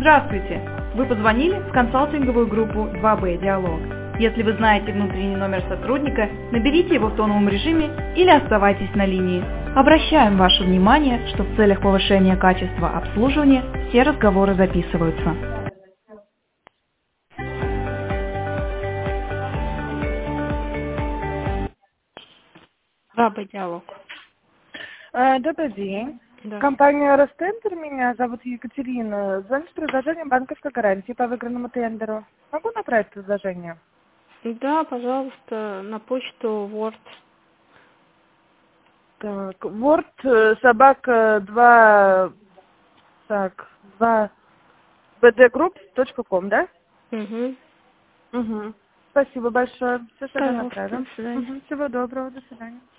Здравствуйте! Вы позвонили в консалтинговую группу 2B Диалог. Если вы знаете внутренний номер сотрудника, наберите его в тоновом режиме или оставайтесь на линии. Обращаем ваше внимание, что в целях повышения качества обслуживания все разговоры записываются. 2B Диалог. Добрый день. Да. Компания Ростендер, меня зовут Екатерина. Звоню с предложением банковской гарантии по выигранному тендеру. Могу направить предложение? Да, пожалуйста, на почту Word. Так, Word, собака 2, так, 2, bdgroup.com, да? Угу. Спасибо большое. Все тогда Пожалуйста, направим. до свидания. Всего доброго, до свидания.